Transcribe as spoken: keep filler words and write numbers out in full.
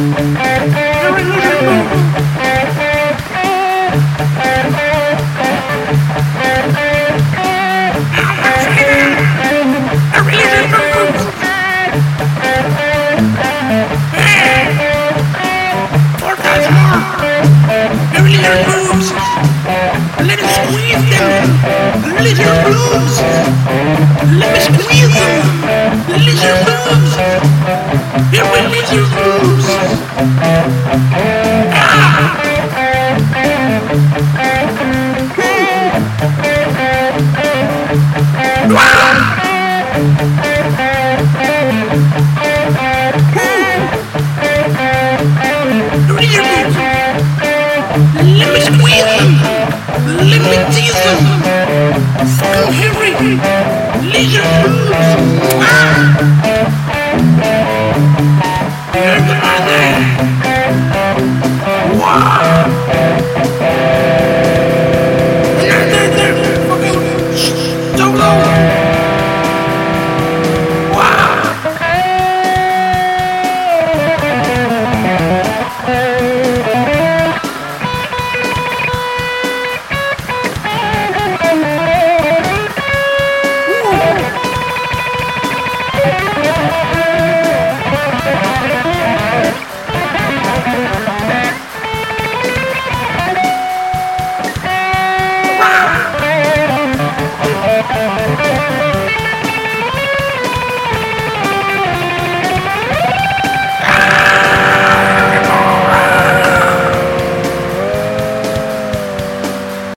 Little blues, let me squeeze them. Little blues, here we little blues. Ah! Let me squeeze them. Let me tease them. So Henry, leisure blues. Ah! Here's the man. Wow! There, there, there. Fucking don't go. Wow.